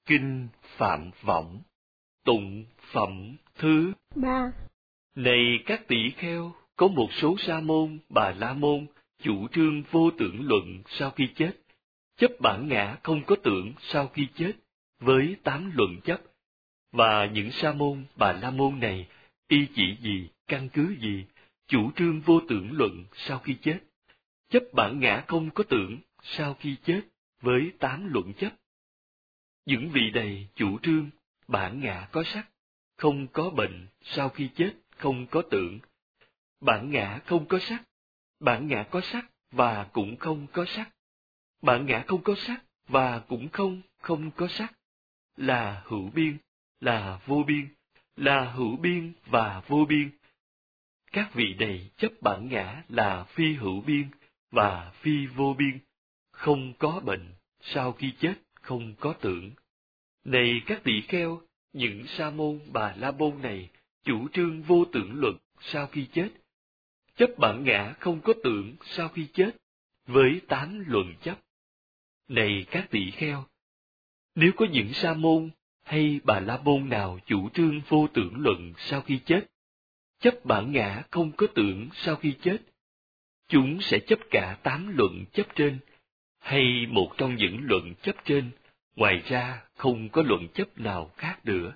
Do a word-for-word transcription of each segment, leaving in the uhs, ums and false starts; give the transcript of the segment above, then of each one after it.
Kinh Phạm Võng, tụng phẩm thứ ba. Này các tỷ kheo, có một số sa môn, bà la môn chủ trương vô tưởng luận sau khi chết, chấp bản ngã không có tưởng sau khi chết với tám luận chấp. Và những sa môn, bà la môn này y chỉ gì, căn cứ gì chủ trương vô tưởng luận sau khi chết, chấp bản ngã không có tưởng sau khi chết với tám luận chấp. Những vị này chủ trương bản ngã có sắc, không có bệnh, sau khi chết không có tưởng. Bản ngã không có sắc, bản ngã có sắc và cũng không có sắc. Bản ngã không có sắc và cũng không không có sắc. Là hữu biên, là vô biên, là hữu biên và vô biên. Các vị này chấp bản ngã là phi hữu biên và phi vô biên, không có bệnh, sau khi chết không có tưởng. Này các tỷ kheo, những sa môn bà la môn này chủ trương vô tưởng luận sau khi chết, chấp bản ngã không có tưởng sau khi chết với tám luận chấp. Này các tỷ kheo, nếu có những sa môn hay bà la môn nào chủ trương vô tưởng luận sau khi chết, chấp bản ngã không có tưởng sau khi chết, chúng sẽ chấp cả tám luận chấp trên, hay một trong những luận chấp trên, ngoài ra không có luận chấp nào khác nữa.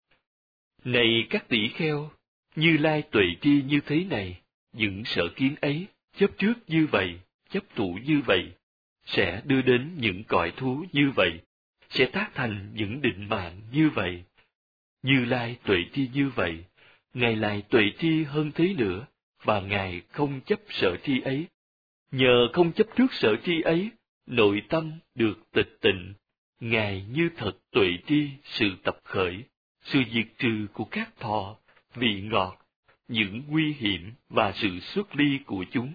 Này các tỷ kheo, Như Lai tuệ tri như thế này, những sở kiến ấy, chấp trước như vậy, chấp thủ như vậy, sẽ đưa đến những cõi thú như vậy, sẽ tác thành những định mạng như vậy. Như Lai tuệ tri như vậy, Ngài lại tuệ tri hơn thế nữa, và Ngài không chấp sở tri ấy. Nhờ không chấp trước sở tri ấy, nội tâm được tịch tịnh. Ngài như thật tuệ tri sự tập khởi, sự diệt trừ của các thọ, vị ngọt, những nguy hiểm và sự xuất ly của chúng.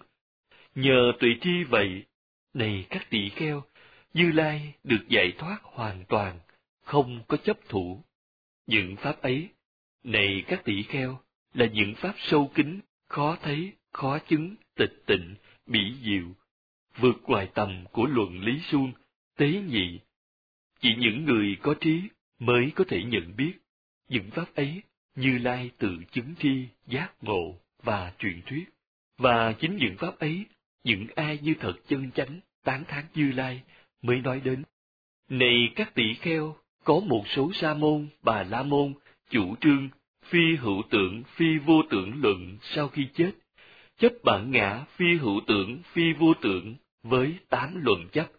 Nhờ tuệ tri vậy, này các tỷ kheo, Như Lai được giải thoát hoàn toàn, không có chấp thủ. Những pháp ấy, này các tỷ kheo, là những pháp sâu kín, khó thấy, khó chứng, tịch tịnh, mỹ diệu, vượt ngoài tầm của luận lý suông, tế nhị. Chỉ những người có trí mới có thể nhận biết. Những pháp ấy, Như Lai tự chứng tri, giác ngộ và truyền thuyết. Và chính những pháp ấy, những ai như thật chân chánh, tán thán Như Lai mới nói đến. Này các tỷ kheo, có một số sa môn, bà la môn chủ trương phi hữu tưởng, phi vô tưởng luận sau khi chết, chấp bản ngã phi hữu tưởng, phi vô tưởng với tám luận chấp.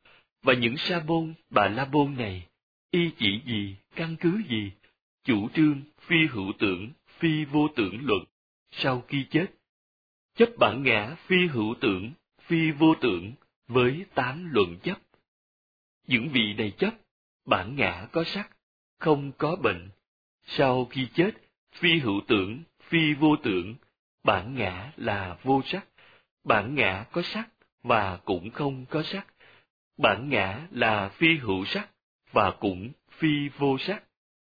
Và những sa môn, bà la môn này, y chỉ gì, căn cứ gì, chủ trương phi hữu tưởng, phi vô tưởng luận sau khi chết, chấp bản ngã phi hữu tưởng, phi vô tưởng với tám luận chấp. Những vị này chấp bản ngã có sắc, không có bệnh, sau khi chết phi hữu tưởng, phi vô tưởng, bản ngã là vô sắc, bản ngã có sắc và cũng không có sắc, bản ngã là phi hữu sắc và cũng phi vô sắc,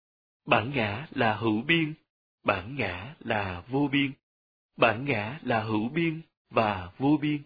bản ngã là hữu biên, bản ngã là vô biên, bản ngã là hữu biên và vô biên.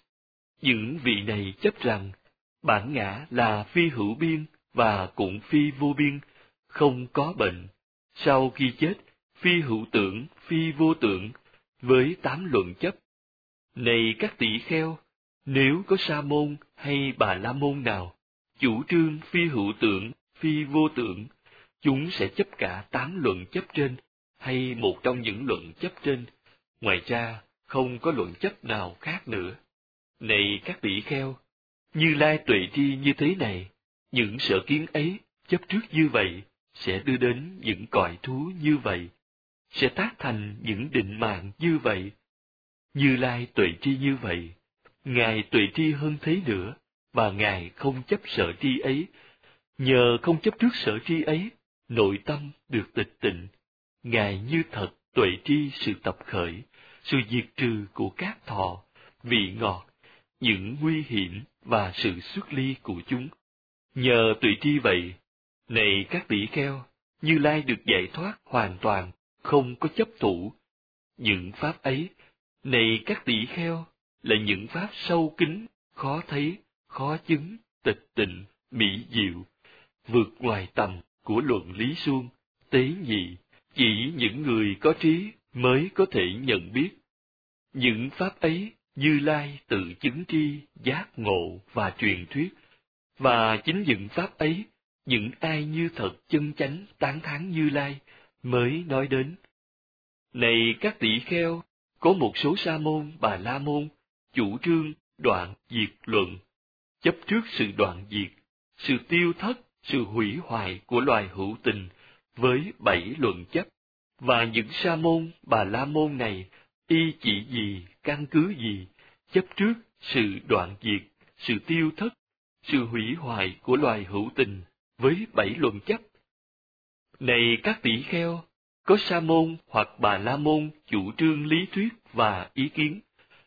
Những vị này chấp rằng bản ngã là phi hữu biên và cũng phi vô biên, không có bệnh, sau khi chết phi hữu tưởng, phi vô tưởng với tám luận chấp. Này các tỷ kheo, nếu có sa môn hay bà la môn nào chủ trương phi hữu tưởng, phi vô tưởng, chúng sẽ chấp cả tám luận chấp trên, hay một trong những luận chấp trên, ngoài ra không có luận chấp nào khác nữa. Này các tỷ kheo, Như Lai tuệ tri như thế này, những sở kiến ấy chấp trước như vậy, sẽ đưa đến những cõi thú như vậy, sẽ tác thành những định mạng như vậy. Như Lai tuệ tri như vậy, Ngài tuệ tri hơn thế nữa, và Ngài không chấp sở tri ấy. Nhờ không chấp trước sở tri ấy, nội tâm được tịch tịnh. Ngài như thật tuệ tri sự tập khởi, sự diệt trừ của các thọ, vị ngọt, những nguy hiểm và sự xuất ly của chúng. Nhờ tuệ tri vậy, này các tỷ kheo, Như Lai được giải thoát hoàn toàn, không có chấp thủ. Những pháp ấy, này các tỷ kheo, là những pháp sâu kín, khó thấy, khó chứng, tịch tịnh, mỹ diệu, vượt ngoài tầm của luận lý suông, tế nhị, chỉ những người có trí mới có thể nhận biết. Những pháp ấy Như Lai tự chứng tri, giác ngộ và truyền thuyết, và chính những pháp ấy, những ai như thật chân chánh tán thán Như Lai mới nói đến. Này các tỷ kheo, có một số sa môn bà la môn chủ trương đoạn diệt luận, chấp trước sự đoạn diệt, sự tiêu thất, sự hủy hoại của loài hữu tình với bảy luận chấp, và những sa môn bà la môn này y chỉ gì, căn cứ gì, chấp trước sự đoạn diệt, sự tiêu thất, sự hủy hoại của loài hữu tình với bảy luận chấp. Này các tỷ kheo, có sa môn hoặc bà la môn chủ trương lý thuyết và ý kiến.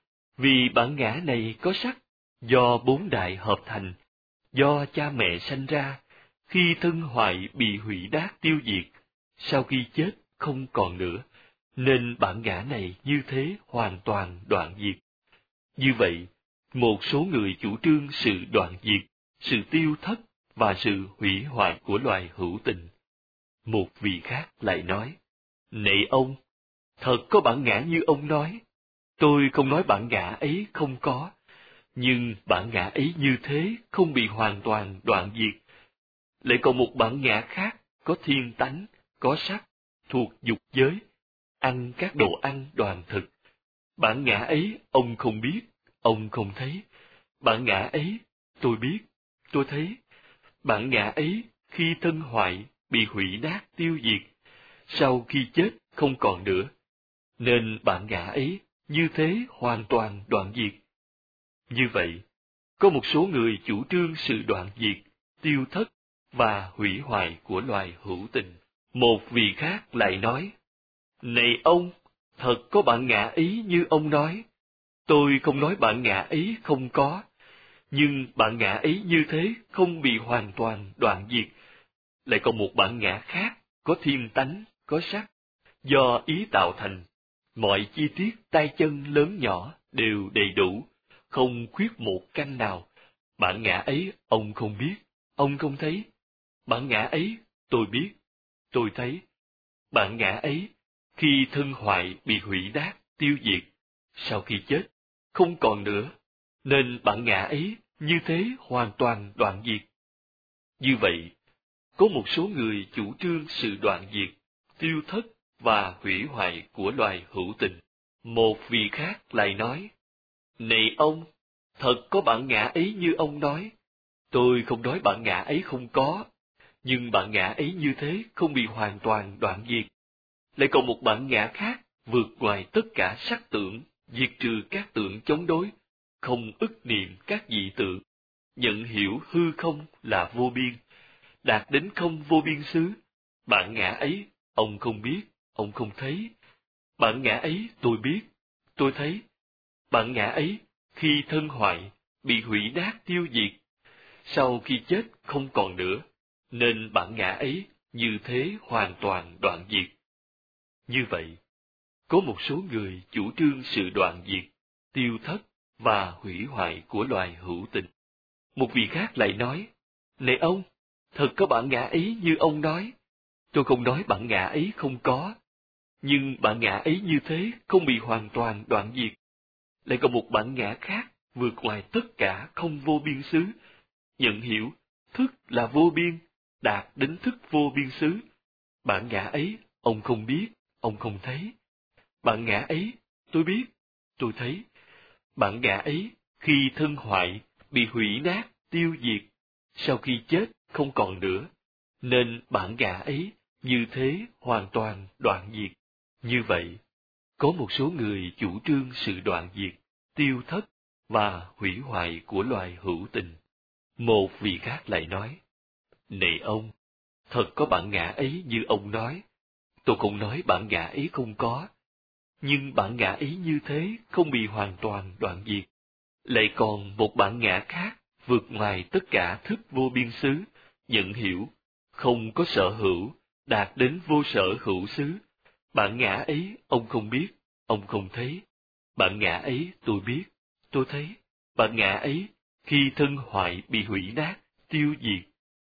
Vì bản ngã này có sắc, do bốn đại hợp thành, do cha mẹ sanh ra, khi thân hoại bị hủy nát tiêu diệt, sau khi chết không còn nữa, nên bản ngã này như thế hoàn toàn đoạn diệt. Như vậy, một số người chủ trương sự đoạn diệt, sự tiêu thất và sự hủy hoại của loài hữu tình. Một vị khác lại nói, này ông, thật có bản ngã như ông nói. Tôi không nói bản ngã ấy không có, nhưng bản ngã ấy như thế không bị hoàn toàn đoạn diệt. Lại còn một bản ngã khác có thiên tánh, có sắc, thuộc dục giới, ăn các đồ ăn đoàn thực. Bản ngã ấy ông không biết, ông không thấy. Bản ngã ấy tôi biết, tôi thấy. Bản ngã ấy khi thân hoại bị hủy nát tiêu diệt, sau khi chết không còn nữa, nên bản ngã ấy như thế hoàn toàn đoạn diệt. Như vậy, có một số người chủ trương sự đoạn diệt, tiêu thất và hủy hoại của loài hữu tình. Một vị khác lại nói, này ông, thật có bản ngã ấy như ông nói. Tôi không nói bản ngã ấy không có, nhưng bản ngã ấy như thế không bị hoàn toàn đoạn diệt. Lại còn một bản ngã khác, có thiên tánh, có sắc, do ý tạo thành. Mọi chi tiết tay chân lớn nhỏ đều đầy đủ, không khuyết một căn nào. Bản ngã ấy ông không biết, ông không thấy. Bản ngã ấy tôi biết, tôi thấy. Bản ngã ấy khi thân hoại bị hủy nát, tiêu diệt, sau khi chết không còn nữa, nên bản ngã ấy như thế hoàn toàn đoạn diệt. Như vậy, có một số người chủ trương sự đoạn diệt, tiêu thất và hủy hoại của loài hữu tình. Một vị khác lại nói, này ông, thật có bản ngã ấy như ông nói. Tôi không nói bản ngã ấy không có, nhưng bản ngã ấy như thế không bị hoàn toàn đoạn diệt. Lại còn một bản ngã khác vượt ngoài tất cả sắc tưởng, diệt trừ các tưởng chống đối, không ức niệm các dị tượng, nhận hiểu hư không là vô biên, đạt đến không vô biên xứ. Bản ngã ấy ông không biết, ông không thấy. Bản ngã ấy tôi biết, tôi thấy. Bản ngã ấy khi thân hoại bị hủy nát tiêu diệt, sau khi chết không còn nữa, nên bản ngã ấy như thế hoàn toàn đoạn diệt. Như vậy, có một số người chủ trương sự đoạn diệt, tiêu thất và hủy hoại của loài hữu tình. Một vị khác lại nói, này ông, thật có bản ngã ấy như ông nói. Tôi không nói bản ngã ấy không có, nhưng bản ngã ấy như thế không bị hoàn toàn đoạn diệt. Lại còn một bản ngã khác vượt ngoài tất cả không vô biên xứ, nhận hiểu thức là vô biên, đạt đến thức vô biên xứ. Bản ngã ấy ông không biết, ông không thấy. Bản ngã ấy tôi biết, tôi thấy. Bản ngã ấy khi thân hoại bị hủy nát, tiêu diệt, sau khi chết không còn nữa, nên bản ngã ấy như thế hoàn toàn đoạn diệt. Như vậy, có một số người chủ trương sự đoạn diệt, tiêu thất và hủy hoại của loài hữu tình. Một vị khác lại nói, này ông, thật có bản ngã ấy như ông nói. Tôi không nói bản ngã ấy không có, nhưng bản ngã ấy như thế không bị hoàn toàn đoạn diệt. Lại còn một bản ngã khác vượt ngoài tất cả thức vô biên xứ, nhận hiểu, không có sở hữu, đạt đến vô sở hữu xứ. Bản ngã ấy ông không biết, ông không thấy. Bản ngã ấy tôi biết, tôi thấy. Bản ngã ấy khi thân hoại bị hủy nát, tiêu diệt,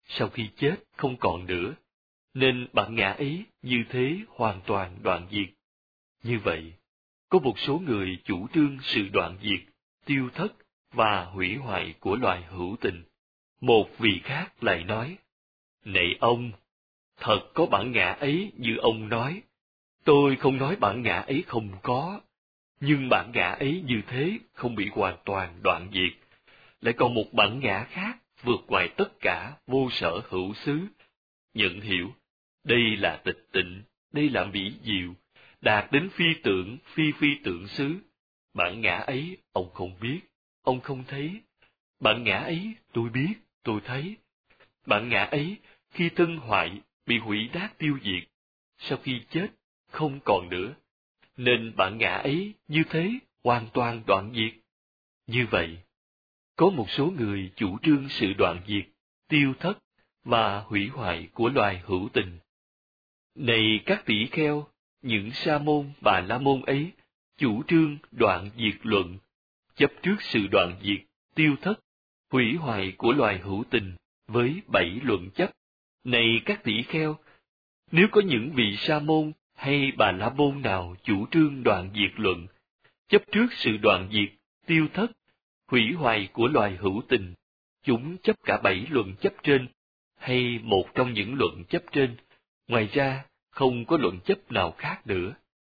sau khi chết không còn nữa, nên bản ngã ấy như thế hoàn toàn đoạn diệt. Như vậy, có một số người chủ trương sự đoạn diệt, tiêu thất và hủy hoại của loài hữu tình. Một vị khác lại nói, này ông, thật có bản ngã ấy như ông nói. Tôi không nói bản ngã ấy không có, nhưng bản ngã ấy như thế không bị hoàn toàn đoạn diệt. Lại còn một bản ngã khác vượt ngoài tất cả vô sở hữu xứ. Nhận hiểu, đây là tịch tịnh, đây là mỹ diệu, đạt đến phi tưởng, phi phi tưởng xứ. Bản ngã ấy ông không biết, ông không thấy. Bản ngã ấy tôi biết, tôi thấy. Bản ngã ấy khi thân hoại bị hủy nát tiêu diệt, sau khi chết không còn nữa, nên bản ngã ấy như thế hoàn toàn đoạn diệt. Như vậy, có một số người chủ trương sự đoạn diệt, tiêu thất và hủy hoại của loài hữu tình. Này các tỷ kheo, những sa môn bà la môn ấy chủ trương đoạn diệt luận, chấp trước sự đoạn diệt, tiêu thất, hủy hoại của loài hữu tình với bảy luận chấp. Này các tỷ kheo, nếu có những vị sa môn hay bà la môn nào chủ trương đoạn diệt luận, chấp trước sự đoạn diệt, tiêu thất, hủy hoại của loài hữu tình, chúng chấp cả bảy luận chấp trên, hay một trong những luận chấp trên, ngoài ra không có luận chấp nào khác nữa.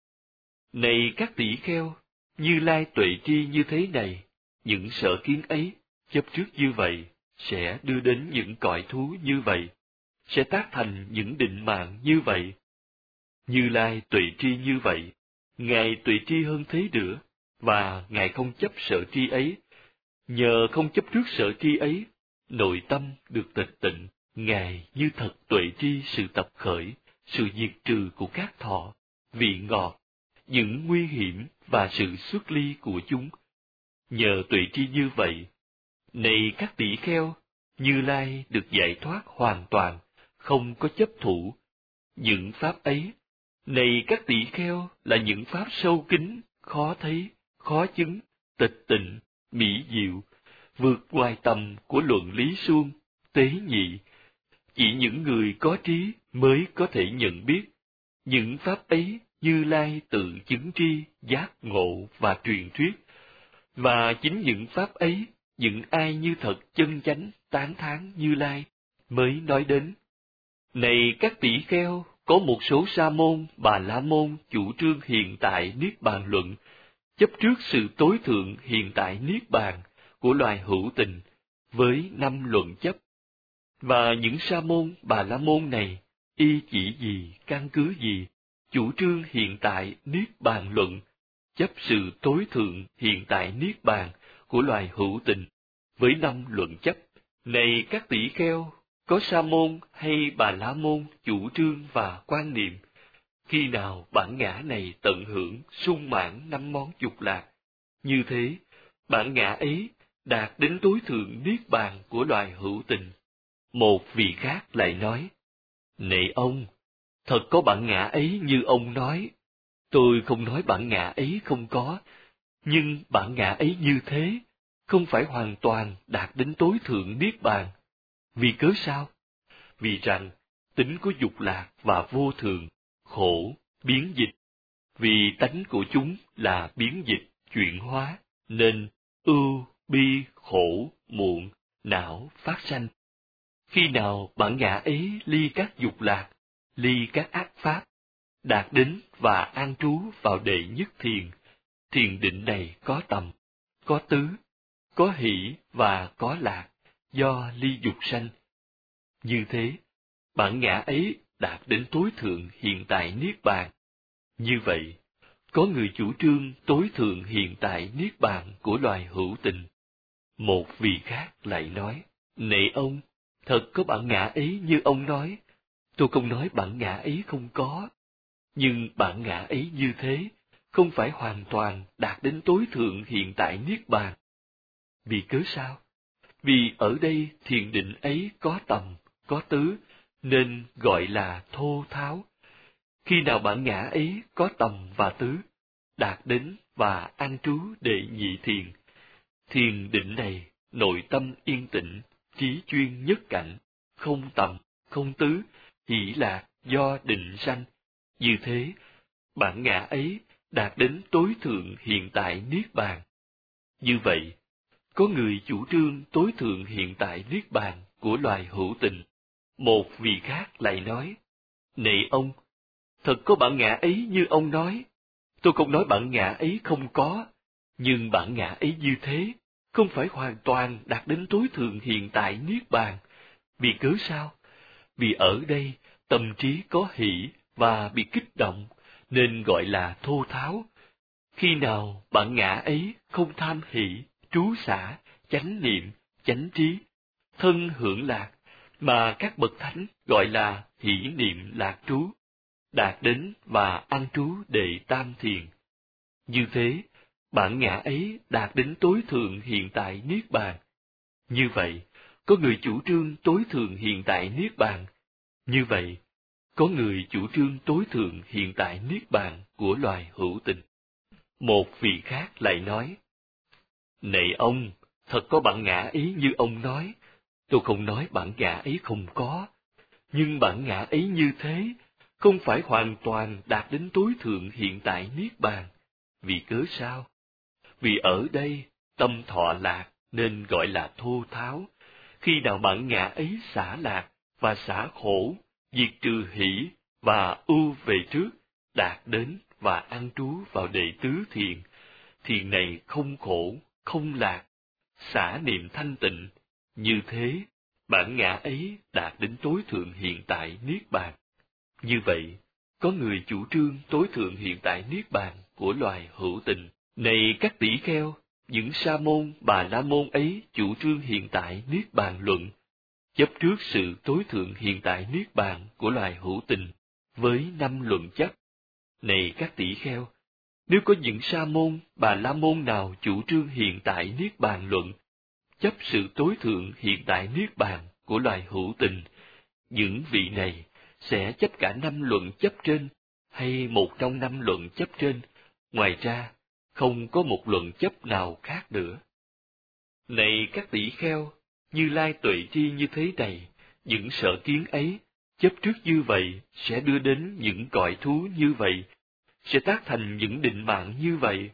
Này các tỷ kheo, Như Lai tuệ tri như thế này, những sở kiến ấy, chấp trước như vậy, sẽ đưa đến những cõi thú như vậy, sẽ tác thành những định mạng như vậy. Như Lai tuệ tri như vậy, Ngài tuệ tri hơn thế nữa, và Ngài không chấp sở tri ấy. Nhờ không chấp trước sở tri ấy, nội tâm được tịch tịnh, Ngài như thật tuệ tri sự tập khởi, sự diệt trừ của các thọ, vị ngọt, những nguy hiểm và sự xuất ly của chúng. Nhờ tuệ tri như vậy, này các tỷ kheo, Như Lai được giải thoát hoàn toàn, không có chấp thủ. Những pháp ấy, này các tỷ kheo, là những pháp sâu kín, khó thấy, khó chứng, tịch tịnh, mỹ diệu, vượt ngoài tầm của luận lý suông, tế nhị. Chỉ những người có trí mới có thể nhận biết. Những pháp ấy Như Lai tự chứng tri, giác ngộ và truyền thuyết. Và chính những pháp ấy, những ai như thật chân chánh tán thán Như Lai mới nói đến. Này các tỷ kheo, có một số sa môn, bà la môn chủ trương hiện tại niết bàn luận, chấp trước sự tối thượng hiện tại niết bàn của loài hữu tình với năm luận chấp. Và những sa môn, bà la môn này, y chỉ gì, căn cứ gì, chủ trương hiện tại niết bàn luận, chấp sự tối thượng hiện tại niết bàn của loài hữu tình với năm luận chấp. Này các tỷ kheo, có sa môn hay bà la môn chủ trương và quan niệm, khi nào bản ngã này tận hưởng sung mãn năm món dục lạc, như thế bản ngã ấy đạt đến tối thượng niết bàn của loài hữu tình. Một vị khác lại nói, này ông, thật có bản ngã ấy như ông nói. Tôi không nói bản ngã ấy không có, nhưng bản ngã ấy như thế, không phải hoàn toàn đạt đến tối thượng niết bàn. Vì cớ sao? Vì rằng, tính của dục lạc và vô thường, khổ, biến dịch. Vì tánh của chúng là biến dịch, chuyển hóa, nên ưu, bi, khổ, muộn, não, phát sanh. Khi nào bản ngã ấy ly các dục lạc, ly các ác pháp, đạt đến và an trú vào đệ nhất thiền, thiền định này có tầm, có tứ, có hỷ và có lạc, do ly dục sanh. Như thế, bản ngã ấy đạt đến tối thượng hiện tại niết bàn. Như vậy, có người chủ trương tối thượng hiện tại niết bàn của loài hữu tình. Một vị khác lại nói, này ông, thật có bản ngã ấy như ông nói. Tôi không nói bản ngã ấy không có, nhưng bản ngã ấy như thế, không phải hoàn toàn đạt đến tối thượng hiện tại niết bàn. Vì cớ sao? Vì ở đây thiền định ấy có tầm, có tứ, nên gọi là thô tháo. Khi nào bản ngã ấy có tầm và tứ, đạt đến và an trú đệ nhị thiền, thiền định này nội tâm yên tĩnh, trí chuyên nhất cảnh, không tầm, không tứ, hỷ lạc do định sanh. Như thế, bản ngã ấy đạt đến tối thượng hiện tại Niết Bàn. Như vậy, có người chủ trương tối thượng hiện tại Niết Bàn của loài hữu tình. Một vị khác lại nói, này ông, thật có bản ngã ấy như ông nói. Tôi không nói bản ngã ấy không có, nhưng bản ngã ấy như thế, không phải hoàn toàn đạt đến tối thượng hiện tại Niết Bàn. Vì cớ sao? Vì ở đây, tâm trí có hỷ và bị kích động, nên gọi là thô tháo. Khi nào bản ngã ấy không tham hỷ, trú xả, chánh niệm, chánh trí, thân hưởng lạc, mà các bậc thánh gọi là hỷ niệm lạc trú, đạt đến và an trú đệ tam thiền. Như thế, bản ngã ấy đạt đến tối thượng hiện tại Niết Bàn. Như vậy, có người chủ trương tối thượng hiện tại Niết Bàn. Như vậy, có người chủ trương tối thượng hiện tại Niết Bàn của loài hữu tình. Một vị khác lại nói, này ông, thật có bản ngã ấy như ông nói. Tôi không nói bản ngã ấy không có, nhưng bản ngã ấy như thế, không phải hoàn toàn đạt đến tối thượng hiện tại Niết Bàn. Vì cớ sao? Vì ở đây, tâm thọ lạc nên gọi là thô tháo. Khi nào bản ngã ấy xả lạc và xả khổ, diệt trừ hỷ và ưu về trước, đạt đến và an trú vào đệ tứ thiền, thiền này không khổ, không lạc, xả niệm thanh tịnh. Như thế, bản ngã ấy đạt đến tối thượng hiện tại Niết Bàn. Như vậy, có người chủ trương tối thượng hiện tại Niết Bàn của loài hữu tình. Này các tỷ kheo, những sa môn, bà la môn ấy chủ trương hiện tại Niết Bàn luận, chấp trước sự tối thượng hiện tại Niết Bàn của loài hữu tình, với năm luận chấp. Này các tỷ kheo, nếu có những sa môn, bà la môn nào chủ trương hiện tại Niết Bàn luận, chấp sự tối thượng hiện tại Niết Bàn của loài hữu tình, những vị này sẽ chấp cả năm luận chấp trên, hay một trong năm luận chấp trên, ngoài ra, không có một luận chấp nào khác nữa. Này các tỷ kheo, Như Lai tuệ tri như thế này, những sở kiến ấy, chấp trước như vậy, sẽ đưa đến những cõi thú như vậy, sẽ tác thành những định mạng như vậy.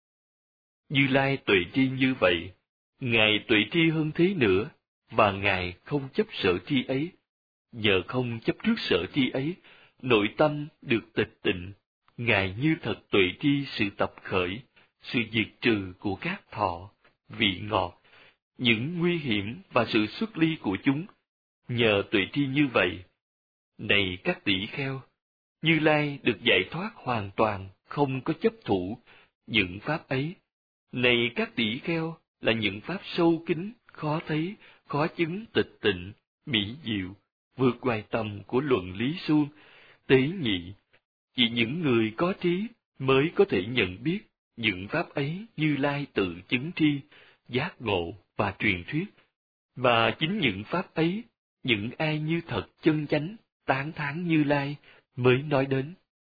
Như Lai tuệ tri như vậy, Ngài tuệ tri hơn thế nữa, và Ngài không chấp sở tri ấy. Nhờ không chấp trước sở tri ấy, nội tâm được tịch tịnh, Ngài như thật tuệ tri sự tập khởi, sự diệt trừ của các thọ, vị ngọt, những nguy hiểm và sự xuất ly của chúng. Nhờ tuệ tri như vậy, này các tỷ kheo, Như Lai được giải thoát hoàn toàn, không có chấp thủ những pháp ấy. Này các tỷ kheo, là những pháp sâu kín, khó thấy, khó chứng tịch tịnh, mỹ diệu, vượt ngoài tầm của luận lý suông, tế nhị. Chỉ những người có trí mới có thể nhận biết những pháp ấy Như Lai tự chứng tri, giác ngộ và truyền thuyết. Và chính những pháp ấy, những ai như thật chân chánh, tán thán Như Lai mới nói đến.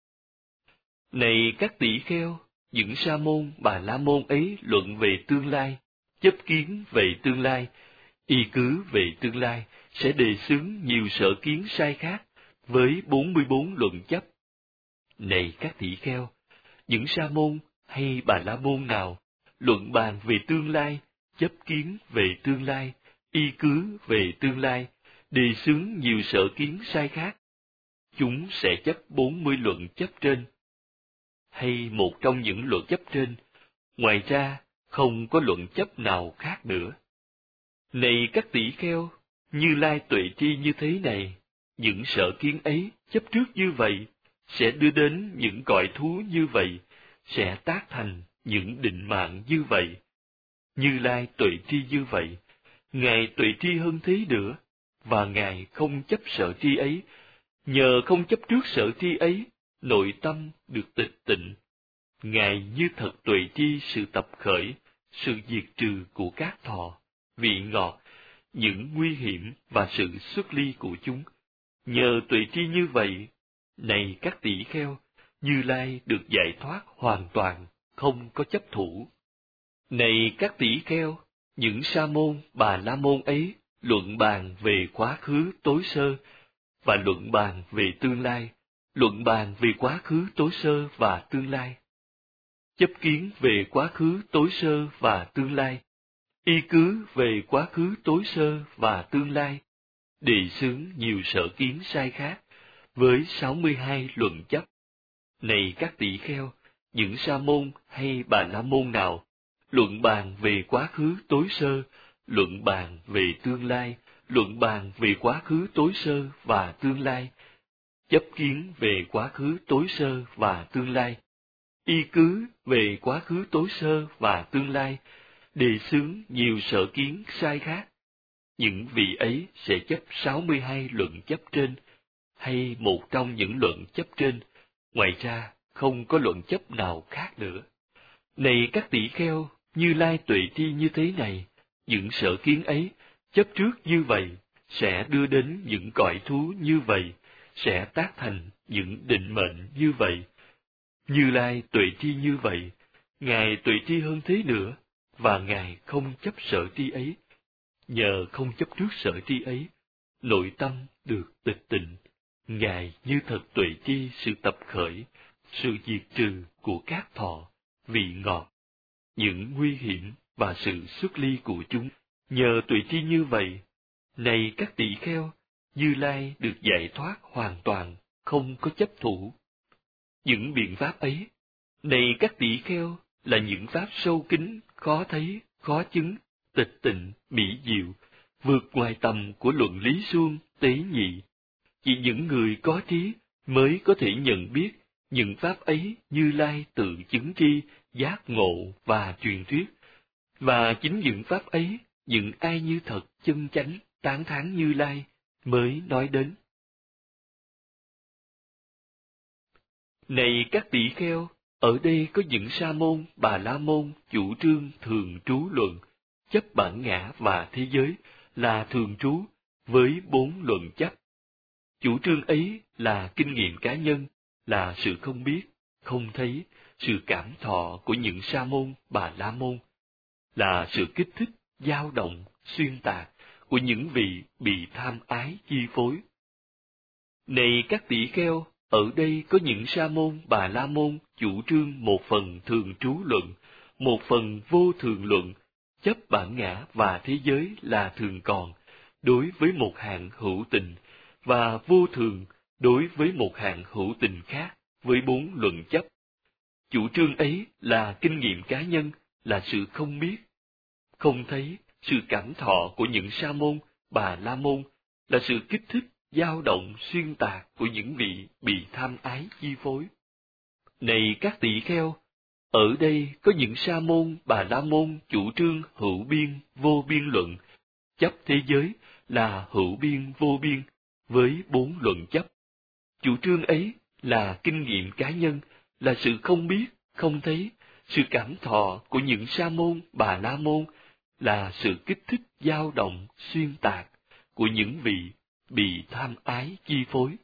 Này các tỷ kheo, những sa môn, bà la môn ấy luận về tương lai, chấp kiến về tương lai, y cứ về tương lai, sẽ đề xướng nhiều sở kiến sai khác, với bốn mươi bốn luận chấp. Này các tỷ kheo, những sa môn hay bà la môn nào luận bàn về tương lai, chấp kiến về tương lai, y cứ về tương lai, đề xướng nhiều sở kiến sai khác, chúng sẽ chấp bốn mươi luận chấp trên, hay một trong những luận chấp trên, ngoài ra không có luận chấp nào khác nữa. Này các tỷ kheo, Như Lai tuệ tri như thế này, những sở kiến ấy chấp trước như vậy, sẽ đưa đến những cõi thú như vậy, sẽ tác thành những định mạng như vậy. Như Lai tuệ tri như vậy, Ngài tuệ tri hơn thế nữa, và Ngài không chấp sở tri ấy. Nhờ không chấp trước sở tri ấy, nội tâm được tịch tịnh. Ngài như thật tuệ tri sự tập khởi, sự diệt trừ của các thọ, vị ngọt, những nguy hiểm và sự xuất ly của chúng. Nhờ tuệ tri như vậy, này các tỷ kheo, Như Lai được giải thoát hoàn toàn, không có chấp thủ. Này các tỷ kheo, những sa môn, bà la môn ấy luận bàn về quá khứ tối sơ, và luận bàn về tương lai, luận bàn về quá khứ tối sơ và tương lai. Chấp kiến về quá khứ tối sơ và tương lai, y cứ về quá khứ tối sơ và tương lai, đề xướng nhiều sở kiến sai khác, với sáu mươi hai luận chấp. Này các tỷ kheo, những sa môn hay bà la môn nào luận bàn về quá khứ tối sơ, luận bàn về tương lai, luận bàn về quá khứ tối sơ và tương lai, chấp kiến về quá khứ tối sơ và tương lai, y cứ về quá khứ tối sơ và tương lai, đề xướng nhiều sở kiến sai khác, những vị ấy sẽ chấp sáu mươi hai luận chấp trên, hay một trong những luận chấp trên, ngoài ra không có luận chấp nào khác nữa. Này các tỷ kheo, Như Lai tuệ tri như thế này, những sở kiến ấy, chấp trước như vậy, sẽ đưa đến những cõi thú như vậy, sẽ tác thành những định mệnh như vậy. Như Lai tuệ tri như vậy, Ngài tuệ tri hơn thế nữa, và Ngài không chấp sở tri ấy. Nhờ không chấp trước sở tri ấy, nội tâm được tịch tịnh, Ngài như thật tuệ tri sự tập khởi, sự diệt trừ của các thọ, vị ngọt, những nguy hiểm và sự xuất ly của chúng. Nhờ tuệ tri như vậy, này các tỷ kheo, Như Lai được giải thoát hoàn toàn, không có chấp thủ. Những biện pháp ấy, này các tỷ kheo, là những pháp sâu kín, khó thấy, khó chứng, tịch tịnh, mỹ diệu, vượt ngoài tầm của luận lý suông, tế nhị. Chỉ những người có trí mới có thể nhận biết những pháp ấy Như Lai tự chứng tri, giác ngộ và truyền thuyết. Và chính những pháp ấy, những ai như thật chân chánh, tán thán Như Lai mới nói đến. Này các tỷ kheo, ở đây có những sa môn, bà la môn chủ trương thường trú luận, chấp bản ngã và thế giới là thường trú với bốn luận chấp. Chủ trương ấy là kinh nghiệm cá nhân, là sự không biết, không thấy, sự cảm thọ của những sa môn, bà la môn, là sự kích thích, dao động, xuyên tạc của những vị bị tham ái chi phối. Này các tỷ kheo, ở đây có những sa môn, bà la môn chủ trương một phần thường trú luận, một phần vô thường luận, chấp bản ngã và thế giới là thường còn, đối với một hạng hữu tình, và vô thường đối với một hạng hữu tình khác, với bốn luận chấp. Chủ trương ấy là kinh nghiệm cá nhân, là sự không biết, không thấy, sự cảm thọ của những sa môn, bà la môn, là sự kích thích, dao động, xuyên tạc của những vị bị tham ái chi phối. Này các tỷ kheo, ở đây có những sa môn, bà la môn chủ trương hữu biên, vô biên luận, chấp thế giới là hữu biên, vô biên, với bốn luận chấp. Chủ trương ấy là kinh nghiệm cá nhân, là sự không biết, không thấy, sự cảm thọ của những sa môn, bà la môn, là sự kích thích, dao động, xuyên tạc của những vị bị tham ái chi phối.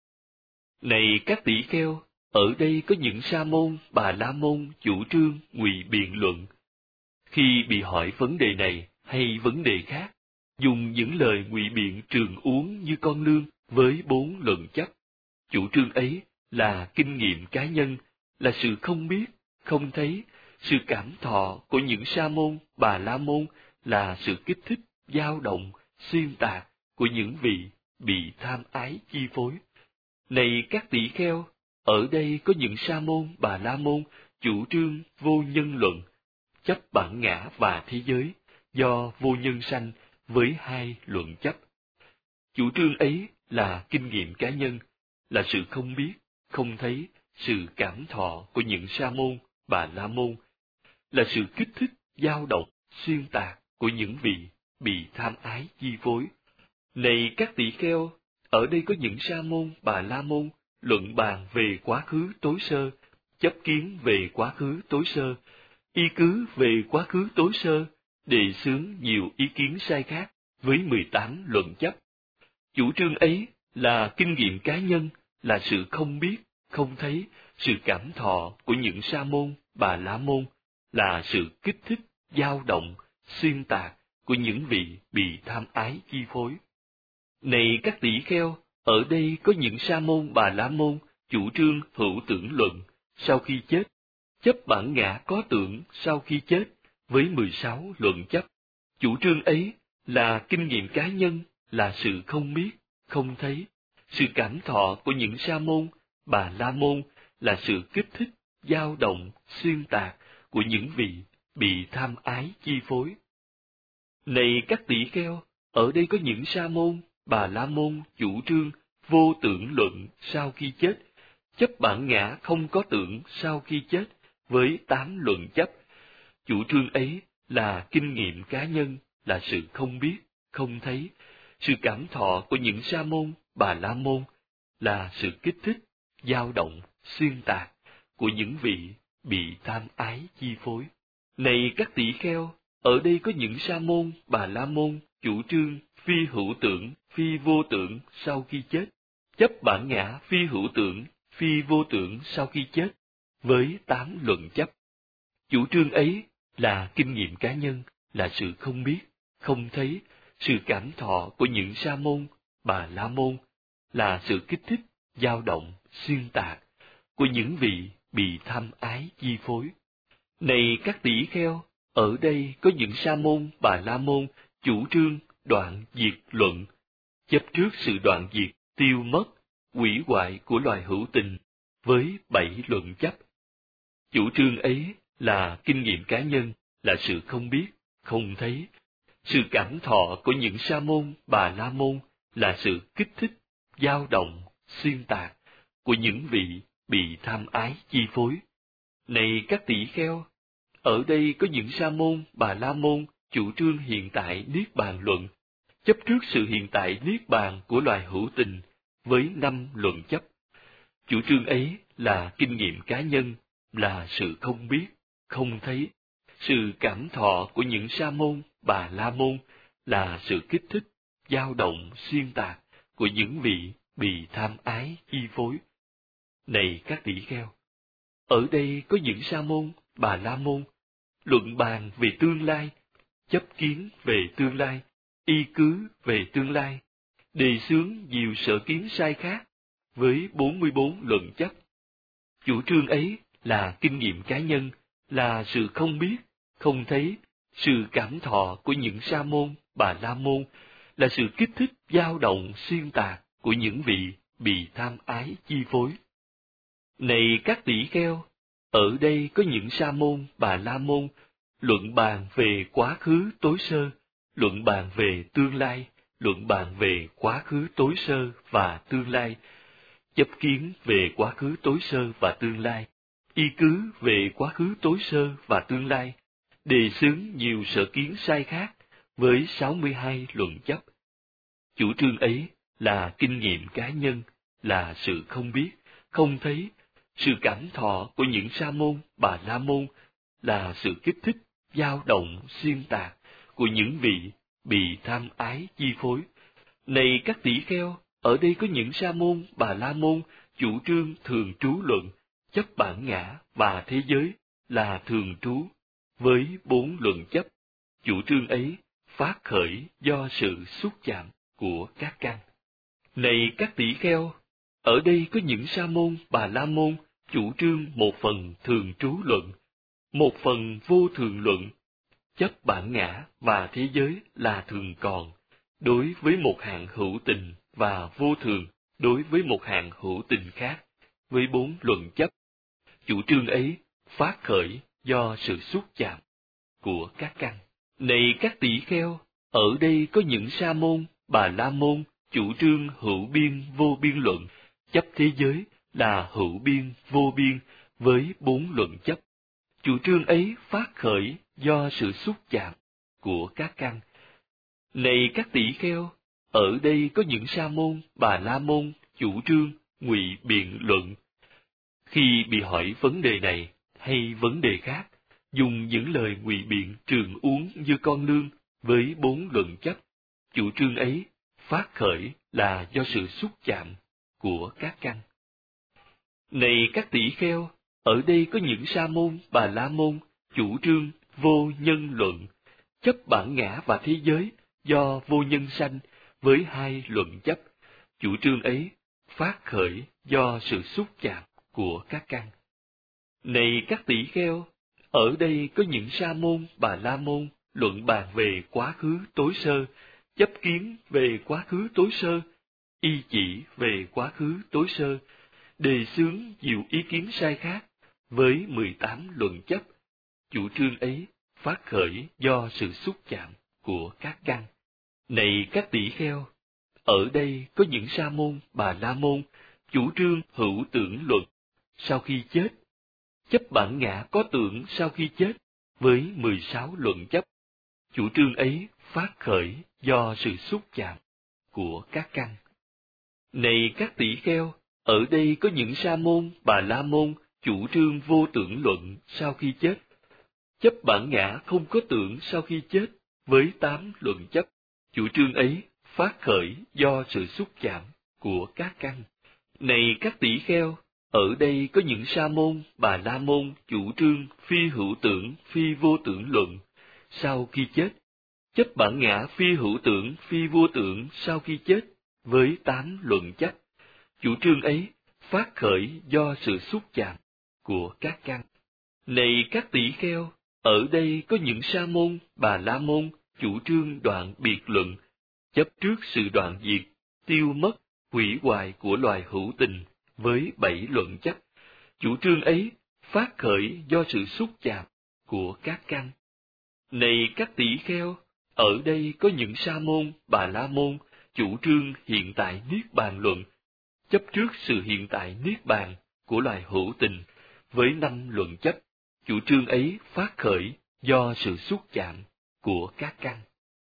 Này các tỷ kheo, ở đây có những sa môn, bà la môn chủ trương ngụy biện luận. Khi bị hỏi vấn đề này hay vấn đề khác, dùng những lời ngụy biện trường uống như con lương với bốn luận chấp. Chủ trương ấy là kinh nghiệm cá nhân, là sự không biết, không thấy, sự cảm thọ của những sa môn, bà la môn, là sự kích thích, dao động, xuyên tạc của những vị bị tham ái chi phối. Này các tỷ kheo, ở đây có những sa môn, bà la môn chủ trương vô nhân luận, chấp bản ngã và thế giới, do vô nhân sanh với hai luận chấp. Chủ trương ấy là kinh nghiệm cá nhân, là sự không biết, không thấy, sự cảm thọ của những sa môn, bà la môn, là sự kích thích, dao động, xuyên tạc của những vị bị tham ái chi phối. Này các tỷ kheo, ở đây có những sa môn, bà la môn luận bàn về quá khứ tối sơ, chấp kiến về quá khứ tối sơ, y cứ về quá khứ tối sơ, đề xướng nhiều ý kiến sai khác với mười tám luận chấp. Chủ trương ấy là kinh nghiệm cá nhân, là sự không biết, không thấy, sự cảm thọ của những sa môn, bà la môn, là sự kích thích, dao động, xuyên tạc của những vị bị tham ái chi phối. Này các tỷ kheo, ở đây có những sa môn bà la môn chủ trương hữu tưởng luận sau khi chết, chấp bản ngã có tưởng sau khi chết với mười sáu luận chấp. Chủ trương ấy là kinh nghiệm cá nhân, là sự không biết, không thấy. Sự cảm thọ của những sa môn bà la môn là sự kích thích, dao động, xuyên tạc của những vị bị tham ái chi phối. Này các tỷ kheo, ở đây có những sa môn bà la môn chủ trương vô tưởng luận sau khi chết, chấp bản ngã không có tưởng sau khi chết với tám luận chấp. Chủ trương ấy là kinh nghiệm cá nhân, là sự không biết, không thấy. Sự cảm thọ của những sa môn bà la môn là sự kích thích, dao động, xuyên tạc của những vị bị tham ái chi phối. Này các tỷ kheo, ở đây có những sa môn bà la môn chủ trương phi hữu tưởng, phi vô tưởng sau khi chết, chấp bản ngã phi hữu tưởng, phi vô tưởng sau khi chết với tám luận chấp. Chủ trương ấy là kinh nghiệm cá nhân, là sự không biết, không thấy. Sự cảm thọ của những sa môn bà la môn là sự kích thích, dao động, xuyên tạc của những vị bị tham ái chi phối. Này các tỷ kheo, ở đây có những sa môn bà la môn chủ trương đoạn diệt luận, chấp trước sự đoạn diệt, tiêu mất, hủy hoại của loài hữu tình với bảy luận chấp. Chủ trương ấy là kinh nghiệm cá nhân, là sự không biết, không thấy. Sự cảm thọ của những sa môn bà la môn là sự kích thích, dao động, xuyên tạc của những vị bị tham ái chi phối. Này các tỷ kheo, ở đây có những sa môn bà la môn chủ trương hiện tại niết bàn luận, chấp trước sự hiện tại niết bàn của loài hữu tình với năm luận chấp. Chủ trương ấy là kinh nghiệm cá nhân, là sự không biết, không thấy. Sự cảm thọ của những sa môn bà la môn là sự kích thích, dao động, xuyên tạc của những vị bị tham ái chi phối. Này các tỷ kheo, ở đây có những sa môn bà la môn luận bàn về tương lai, chấp kiến về tương lai, y cứ về tương lai, đề xướng nhiều sở kiến sai khác với bốn mươi bốn luận chấp. Chủ trương ấy là kinh nghiệm cá nhân, là sự không biết, không thấy. Sự cảm thọ của những sa môn bà la môn là sự kích thích, dao động, xuyên tạc của những vị bị tham ái chi phối. Này các tỷ kheo, ở đây có những sa môn bà la môn luận bàn về quá khứ tối sơ, luận bàn về tương lai, luận bàn về quá khứ tối sơ và tương lai, chấp kiến về quá khứ tối sơ và tương lai, y cứ về quá khứ tối sơ và tương lai, đề xướng nhiều sở kiến sai khác với sáu mươi hai luận chấp. Chủ trương ấy là kinh nghiệm cá nhân, là sự không biết, không thấy. Sự cảm thọ của những sa môn bà la môn là sự kích thích, dao động, xuyên tạc của những vị bị tham ái chi phối. Này các tỷ kheo, ở đây có những sa môn bà la môn chủ trương thường trú luận, chấp bản ngã và thế giới là thường trú với bốn luận chấp. Chủ trương ấy phát khởi do sự xúc chạm của các căn. Này các tỷ kheo, ở đây có những sa môn bà la môn chủ trương một phần thường trú luận, một phần vô thường luận, chấp bản ngã và thế giới là thường còn đối với một hạng hữu tình và vô thường đối với một hạng hữu tình khác với bốn luận chấp. Chủ trương ấy phát khởi do sự xúc chạm của các căn. Này các tỷ kheo, ở đây có những sa môn bà la môn chủ trương hữu biên vô biên luận, chấp thế giới là hữu biên vô biên với bốn luận chấp. Chủ trương ấy phát khởi do sự xúc chạm của các căn. Này các tỷ kheo, ở đây có những sa môn bà la môn chủ trương ngụy biện luận. Khi bị hỏi vấn đề này hay vấn đề khác, dùng những lời ngụy biện trường uống như con nương với bốn luận chấp. Chủ trương ấy phát khởi là do sự xúc chạm của các căn. Này các tỷ kheo, ở đây có những sa môn bà la môn chủ trương vô nhân luận, chấp bản ngã và thế giới do vô nhân sanh với hai luận chấp. Chủ trương ấy phát khởi do sự xúc chạm của các căn. Này các tỷ kheo, ở đây có những sa môn, bà la môn luận bàn về quá khứ tối sơ, chấp kiến về quá khứ tối sơ, y chỉ về quá khứ tối sơ, đề xướng nhiều ý kiến sai khác với mười tám luận chấp. Chủ trương ấy phát khởi do sự xúc chạm của các căn. Này các tỷ kheo, ở đây có những sa môn, bà la môn chủ trương hữu tưởng luận sau khi chết, chấp bản ngã có tưởng sau khi chết với mười sáu luận chấp. Chủ trương ấy phát khởi do sự xúc chạm của các căn. Này các tỷ kheo, ở đây có những sa môn, bà la môn chủ trương vô tưởng luận sau khi chết, chấp bản ngã không có tưởng sau khi chết với tám luận chấp. Chủ trương ấy phát khởi do sự xúc chạm của các căn. Này các tỷ kheo, ở đây có những sa môn, bà la môn chủ trương phi hữu tưởng, phi vô tưởng luận sau khi chết, chấp bản ngã phi hữu tưởng, phi vô tưởng sau khi chết với tám luận chấp. Chủ trương ấy phát khởi do sự xúc chạm của các căn. Này các tỷ kheo, ở đây có những sa môn, bà la môn chủ trương đoạn biệt luận, chấp trước sự đoạn diệt, tiêu mất, hủy hoại của loài hữu tình với bảy luận chấp. Chủ trương ấy phát khởi do sự xúc chạm của các căn. Này các tỷ kheo, ở đây có những sa môn, bà la môn chủ trương hiện tại niết bàn luận, chấp trước sự hiện tại niết bàn của loài hữu tình với năm luận chấp. Chủ trương ấy phát khởi do sự xúc chạm của các căn.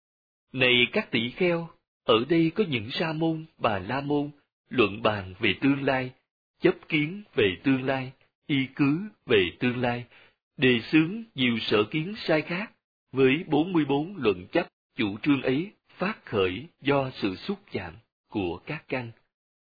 Này các tỷ kheo, ở đây có những sa môn, bà la môn luận bàn về tương lai, chấp kiến về tương lai, y cứ về tương lai, đề xướng nhiều sở kiến sai khác với bốn mươi bốn luận chấp. Chủ trương ấy phát khởi do sự xúc chạm của các căn.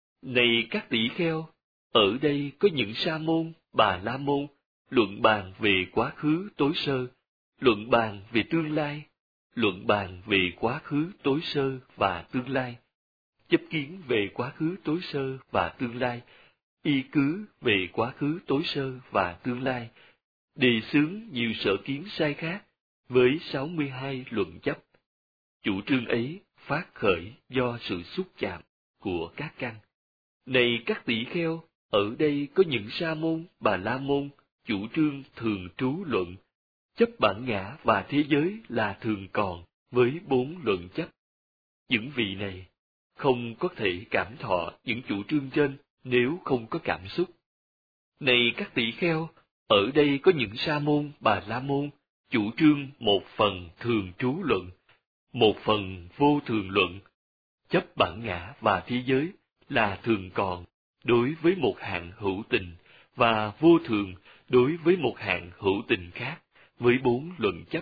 Này các tỷ kheo, ở đây có những sa môn, bà la môn luận bàn về quá khứ tối sơ, luận bàn về tương lai, luận bàn về quá khứ tối sơ và tương lai, chấp kiến về quá khứ tối sơ và tương lai, y cứ về quá khứ tối sơ và tương lai, đề xướng nhiều sở kiến sai khác với sáu mươi hai luận chấp. Chủ trương ấy phát khởi do sự xúc chạm của các căn. Này các tỷ kheo, ở đây có những sa môn, bà la môn chủ trương thường trú luận, chấp bản ngã và thế giới là thường còn với bốn luận chấp. Những vị này không có thể cảm thọ những chủ trương trên nếu không có cảm xúc. Này các tỷ kheo, ở đây có những sa môn, bà la môn chủ trương một phần thường trú luận, một phần vô thường luận, chấp bản ngã và thế giới là thường còn đối với một hạng hữu tình và vô thường đối với một hạng hữu tình khác với bốn luận chấp.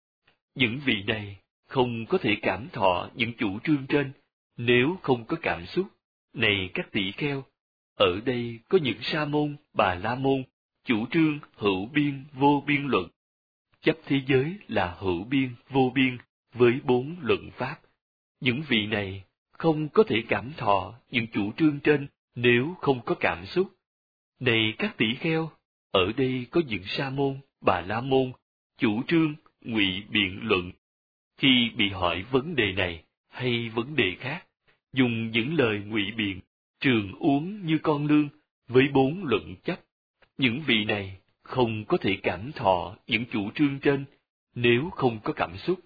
Những vị này không có thể cảm thọ những chủ trương trên nếu không có cảm xúc. Này các tỷ kheo, ở đây có những sa môn, bà la môn chủ trương hữu biên vô biên luận, chấp thế giới là hữu biên vô biên với bốn luận pháp. Những vị này không có thể cảm thọ những chủ trương trên nếu không có cảm xúc. Này các tỷ kheo, ở đây có những sa môn, bà la môn chủ trương ngụy biện luận. Khi bị hỏi vấn đề này hay vấn đề khác, dùng những lời ngụy biện, trường uống như con lương với bốn luận chấp. Những vị này không có thể cảm thọ những chủ trương trên nếu không có cảm xúc.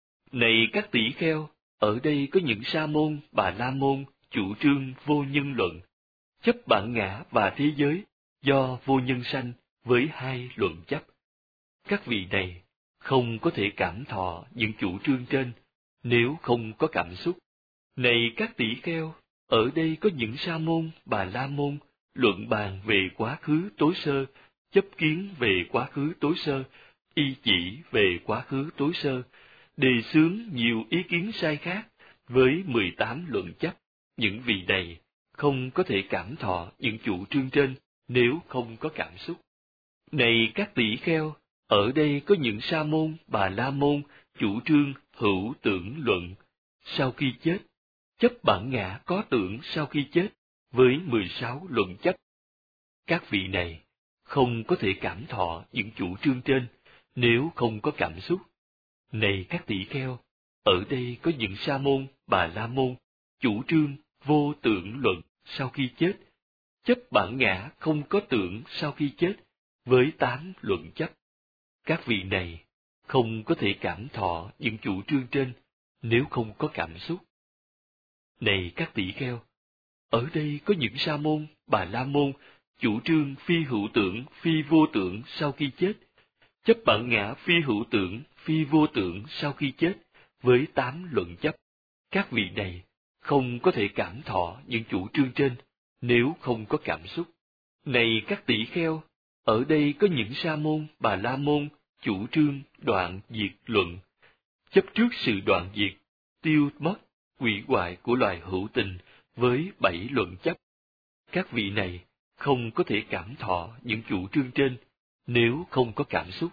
Này các tỷ kheo, ở đây có những sa môn, bà la môn chủ trương vô nhân luận, chấp bản ngã và thế giới do vô nhân sanh với hai luận chấp. Các vị này không có thể cảm thọ những chủ trương trên nếu không có cảm xúc. Này các tỷ kheo, ở đây có những sa môn, bà la môn luận bàn về quá khứ tối sơ, chấp kiến về quá khứ tối sơ, y chỉ về quá khứ tối sơ, đề xướng nhiều ý kiến sai khác với mười tám luận chấp. Những vị này không có thể cảm thọ những chủ trương trên nếu không có cảm xúc. Này các tỷ kheo, ở đây có những sa môn, bà la môn chủ trương hữu tưởng luận, sau khi chết, chấp bản ngã có tưởng sau khi chết, với mười sáu luận chấp. Các vị này không có thể cảm thọ những chủ trương trên nếu không có cảm xúc. Này các tỷ kheo, ở đây có những sa môn, bà la môn, chủ trương vô tưởng luận sau khi chết, chấp bản ngã không có tưởng sau khi chết, với tám luận chấp. Các vị này không có thể cảm thọ những chủ trương trên nếu không có cảm xúc. Này các tỷ kheo, ở đây có những sa môn, bà la môn, chủ trương phi hữu tưởng, phi vô tưởng sau khi chết, chấp bản ngã phi hữu tưởng, phi vô tưởng sau khi chết, với tám luận chấp. Các vị này không có thể cảm thọ những chủ trương trên nếu không có cảm xúc. Này các tỷ kheo, ở đây có những sa môn, bà la môn, chủ trương đoạn diệt luận, chấp trước sự đoạn diệt, tiêu mất, hủy hoại của loài hữu tình với bảy luận chấp. Các vị này không có thể cảm thọ những chủ trương trên nếu không có cảm xúc.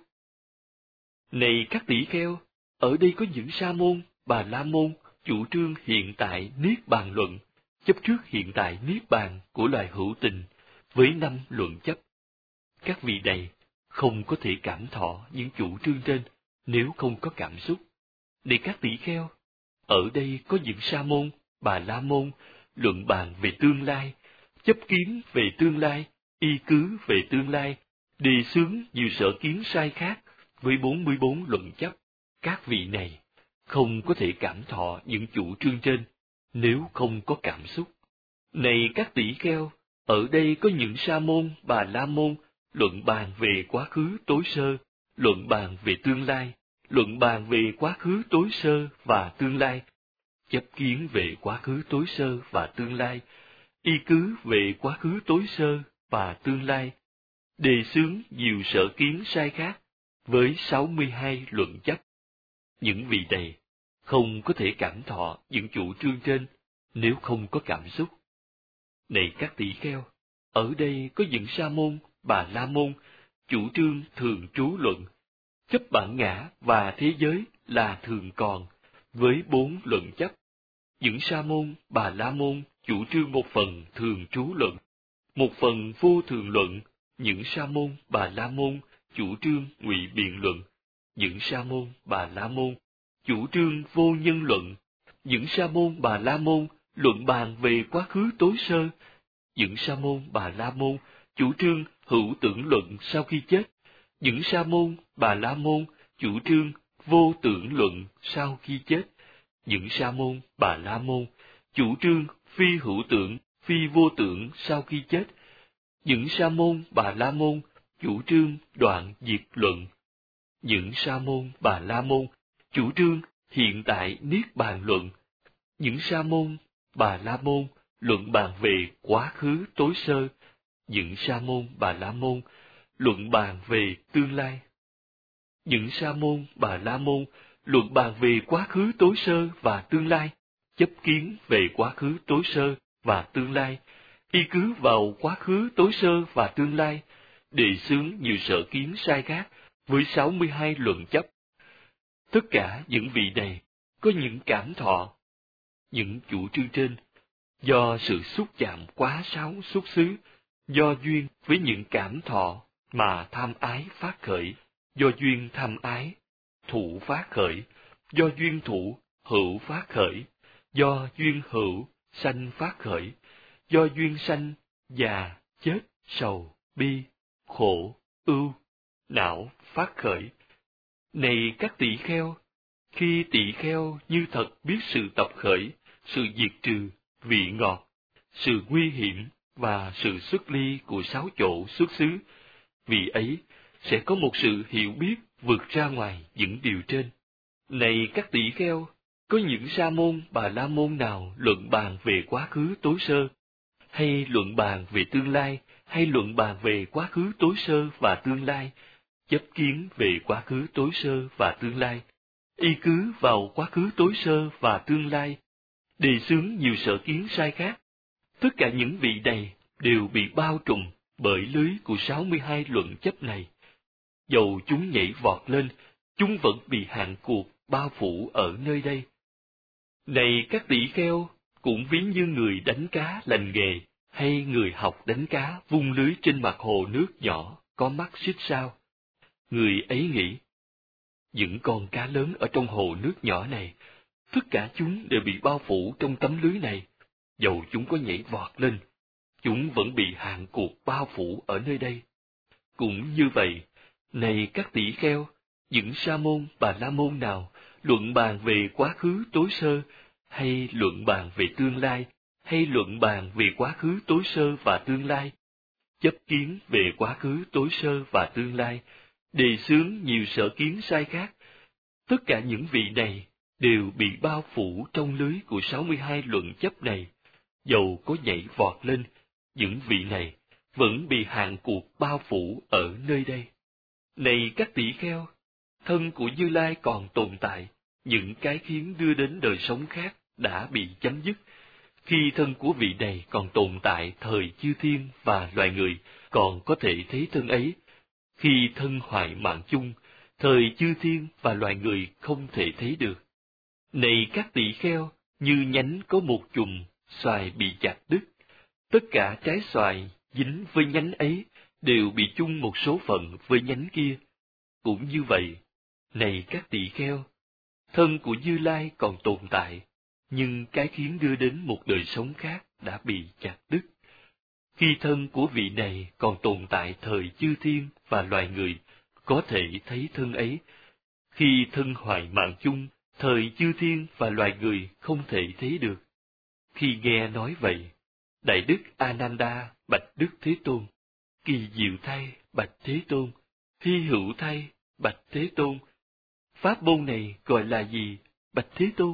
Này các tỷ kheo, ở đây có những sa môn, bà la môn, chủ trương hiện tại niết bàn luận, chấp trước hiện tại niết bàn của loài hữu tình với năm luận chấp. Các vị này không có thể cảm thọ những chủ trương trên nếu không có cảm xúc. Này các tỷ kheo, ở đây có những sa môn, bà la môn, luận bàn về tương lai, chấp kiến về tương lai, y cứ về tương lai, đề xướng nhiều sở kiến sai khác với bốn mươi bốn luận chấp. Các vị này không có thể cảm thọ những chủ trương trên nếu không có cảm xúc. Này các tỷ kheo, ở đây có những sa môn, bà la môn, luận bàn về quá khứ tối sơ, luận bàn về tương lai, luận bàn về quá khứ tối sơ và tương lai, chấp kiến về quá khứ tối sơ và tương lai, y cứ về quá khứ tối sơ và tương lai, đề xướng nhiều sở kiến sai khác với sáu mươi hai luận chấp. Những vị này không có thể cảm thọ những chủ trương trên nếu không có cảm xúc. Này các tỷ kheo, ở đây có những sa môn, bà la môn, chủ trương thường trú luận, chấp bản ngã và thế giới là thường còn, với bốn luận chấp. Những sa môn, bà la môn, chủ trương một phần thường trú luận, một phần vô thường luận. Những sa môn, bà la môn, chủ trương ngụy biện luận. Những sa môn, bà la môn, chủ trương vô nhân luận. Những sa môn, bà la môn, luận bàn về quá khứ tối sơ. Những sa môn, bà la môn, chủ trương hữu tưởng luận sau khi chết. Những sa môn, bà la môn, chủ trương vô tưởng luận sau khi chết. Những sa môn, bà la môn, chủ trương phi hữu tưởng, phi vô tưởng sau khi chết. Những sa môn, bà la môn, chủ trương đoạn diệt luận. Những sa môn, bà la môn, chủ trương hiện tại niết bàn luận. Những sa môn, bà la môn, luận bàn về quá khứ tối sơ. Những sa môn, bà la môn, luận bàn về tương lai. Những sa môn, bà la môn, luận bàn về quá khứ tối sơ và tương lai, chấp kiến về quá khứ tối sơ và tương lai, y cứ vào quá khứ tối sơ và tương lai, đề xướng nhiều sở kiến sai khác với sáu mươi hai luận chấp. Tất cả những vị này có những cảm thọ, những chủ trương trên, do sự xúc chạm quá sáu xuất xứ, do duyên với những cảm thọ mà tham ái phát khởi, do duyên tham ái, thụ phát khởi, do duyên thụ, hữu phát khởi, do duyên hữu, sanh phát khởi, do duyên sanh, già, chết, sầu, bi, khổ, ưu, não phát khởi. Này các tỷ kheo, khi tỷ kheo như thật biết sự tập khởi, sự diệt trừ, vị ngọt, sự nguy hiểm và sự xuất ly của sáu chỗ xuất xứ, vì ấy sẽ có một sự hiểu biết vượt ra ngoài những điều trên. Này các tỷ kheo, có những sa môn, bà la môn nào luận bàn về quá khứ tối sơ, hay luận bàn về tương lai, hay luận bàn về quá khứ tối sơ và tương lai, chấp kiến về quá khứ tối sơ và tương lai, y cứ vào quá khứ tối sơ và tương lai, đề xướng nhiều sở kiến sai khác. Tất cả những vị này đều bị bao trùm bởi lưới của sáu mươi hai luận chấp này. Dầu chúng nhảy vọt lên, chúng vẫn bị hạn cuộc bao phủ ở nơi đây. Này các tỷ kheo, cũng ví như người đánh cá lành nghề, hay người học đánh cá vung lưới trên mặt hồ nước nhỏ, có mắt xích sao. Người ấy nghĩ, những con cá lớn ở trong hồ nước nhỏ này, tất cả chúng đều bị bao phủ trong tấm lưới này. Dầu chúng có nhảy vọt lên, chúng vẫn bị hạn cuộc bao phủ ở nơi đây. Cũng như vậy, này các tỷ kheo, những sa môn bà la môn nào luận bàn về quá khứ tối sơ, hay luận bàn về tương lai, hay luận bàn về quá khứ tối sơ và tương lai, chấp kiến về quá khứ tối sơ và tương lai, đề xướng nhiều sở kiến sai khác, tất cả những vị này đều bị bao phủ trong lưới của sáu mươi hai luận chấp này. Dầu có nhảy vọt lên, những vị này vẫn bị hạn cuộc bao phủ ở nơi đây. Này các tỷ kheo, thân của Như Lai còn tồn tại, những cái khiến đưa đến đời sống khác đã bị chấm dứt. Khi thân của vị này còn tồn tại thời chư thiên và loài người còn có thể thấy thân ấy, khi thân hoại mạng chung, thời chư thiên và loài người không thể thấy được. Này các tỷ kheo, như nhánh có một chùm, xoài bị chặt đứt. Tất cả trái xoài dính với nhánh ấy đều bị chung một số phận với nhánh kia. Cũng như vậy, này các tỷ kheo, thân của Như Lai còn tồn tại, nhưng cái khiến đưa đến một đời sống khác đã bị chặt đứt. Khi thân của vị này còn tồn tại thời chư thiên và loài người có thể thấy thân ấy, khi thân hoại mạng chung, thời chư thiên và loài người không thể thấy được. Khi nghe nói vậy, Đại Đức Ananda bạch Đức Thế Tôn, kỳ diệu thay bạch Thế Tôn, hy hữu thay bạch Thế Tôn. Pháp môn này gọi là gì, bạch Thế Tôn?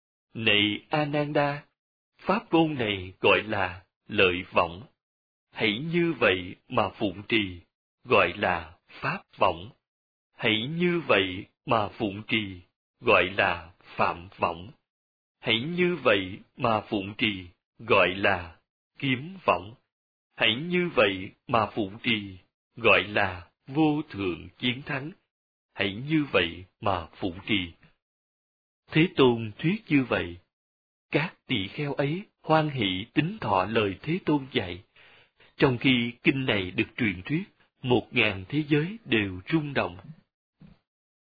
Này Ananda, pháp môn này gọi là lợi vọng. Hãy như vậy mà phụng trì, gọi là pháp vọng. Hãy như vậy mà phụng trì, gọi là phạm vọng. Hãy như vậy mà phụng trì, gọi là kiếm vọng. Hãy như vậy mà phụng trì, gọi là vô thượng chiến thắng. Hãy như vậy mà phụng trì. Thế Tôn thuyết như vậy. Các tỳ kheo ấy hoan hỷ tín thọ lời Thế Tôn dạy. Trong khi kinh này được truyền thuyết, một ngàn thế giới đều rung động.